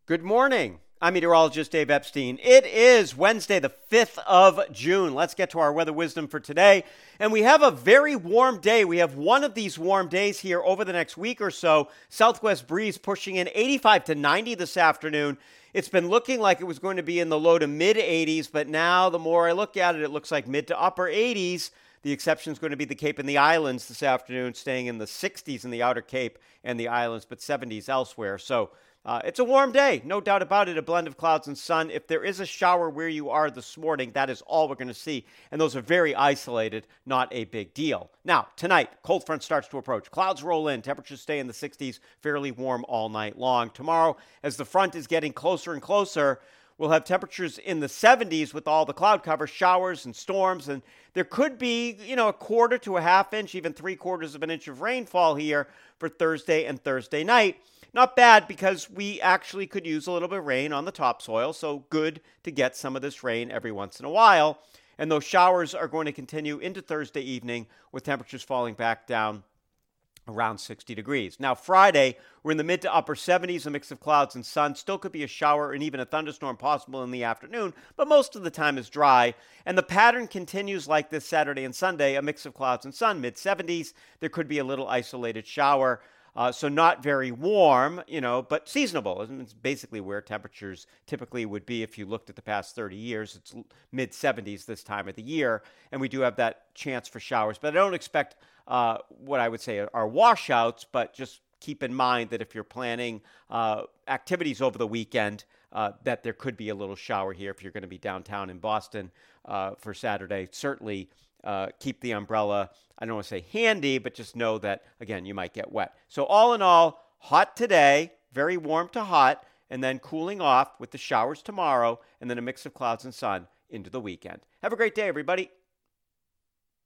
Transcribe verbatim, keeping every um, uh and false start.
Good morning. I'm meteorologist Dave Epstein. It is Wednesday, the fifth of June. Let's get to our weather wisdom for today. And we have a very warm day. We have one of these warm days here over the next week or so. Southwest breeze pushing in eighty-five to ninety this afternoon. It's been looking like it was going to be in the low to mid eighties, but now the more I look at it, it looks like mid to upper eighties. The exception is going to be the Cape and the Islands this afternoon, staying in the sixties in the outer Cape and the Islands, but seventies elsewhere. So Uh, it's a warm day, no doubt about it, a blend of clouds and sun. If there is a shower where you are this morning, that is all we're going to see. And those are very isolated, not a big deal. Now, tonight, cold front starts to approach. Clouds roll in. Temperatures stay in the sixties, fairly warm all night long. Tomorrow, as the front is getting closer and closer, we'll have temperatures in the seventies with all the cloud cover, showers and storms. And there could be, you know, a quarter to a half inch, even three quarters of an inch of rainfall here for Thursday and Thursday night. Not bad because we actually could use a little bit of rain on the topsoil, so good to get some of this rain every once in a while. And those showers are going to continue into Thursday evening with temperatures falling back down around sixty degrees. Now, Friday, we're in the mid to upper seventies, a mix of clouds and sun. Still could be a shower and even a thunderstorm possible in the afternoon, but most of the time is dry. And the pattern continues like this Saturday and Sunday, a mix of clouds and sun, mid seventies. There could be a little isolated shower. Uh, so not very warm, you know, but seasonable. It's basically where temperatures typically would be if you looked at the past thirty years. It's mid seventies this time of the year, and we do have that chance for showers. But I don't expect uh, what I would say are washouts, but just keep in mind that if you're planning uh, activities over the weekend, uh, that there could be a little shower here if you're going to be downtown in Boston uh, for Saturday. Certainly uh, keep the umbrella, I don't want to say handy, but just know that, again, you might get wet. So all in all, hot today, very warm to hot, and then cooling off with the showers tomorrow, and then a mix of clouds and sun into the weekend. Have a great day, everybody.